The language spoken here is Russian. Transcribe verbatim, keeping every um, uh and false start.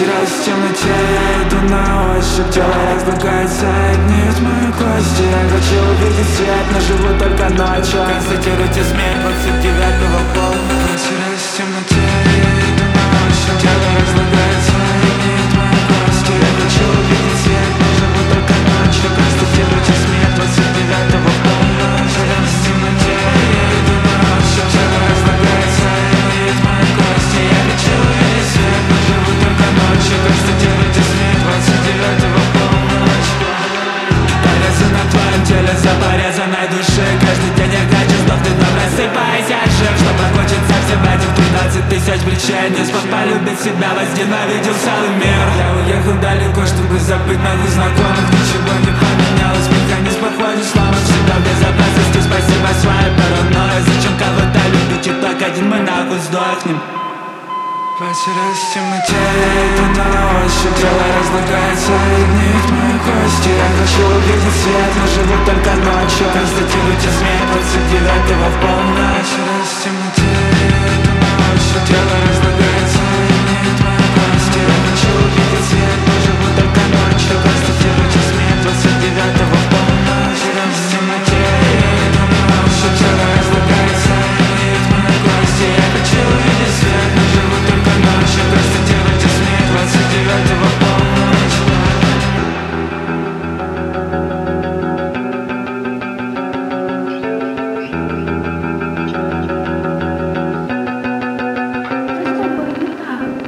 Потерялась в темноте, я иду на ощупь. Тело разлагается, гниет мои кости. Я хочу увидеть свет, но живу только ночью. Констатируйте смерть двадцать девятого полночь. Потерялась в темноте, я иду на ощупь. Тело разлагается, гниет мои кости. Я хочу увидеть свет, но живу только ночью. Констатируйте смерть двадцать девятого полночь. Потерялась в темноте, я иду на ощупь. Тело разлагается, гниет мои кости. Я хочу увидеть свет, но живу только ночью. Констатируйте смерть двадцать девятого полночь. Порезы на твоем теле за порезанной души. Каждый день я хочу сдохнуть, но просыпаясь я жив. Что покончится всем этим тринадцать тысяч причин. Не смог полюбить себя, возненавидел целый мир. Я уехал далеко, чтобы забыть новых знакомых. Ничего не поменялось, механизм походит слава. Всегда в безопасности, спасибо своей паранойи. Зачем кого-то любить, и только один мы нахуй сдохнем. Потерялась в темноте, я иду на ощупь. Тело разлагается, и гниет мои кости. Я хочу увидеть свет, но живу только ночью. Констатируйте смерть двадцать девятого в полночь. Потерялась в темноте, я иду на ощупь. Тело разлагается.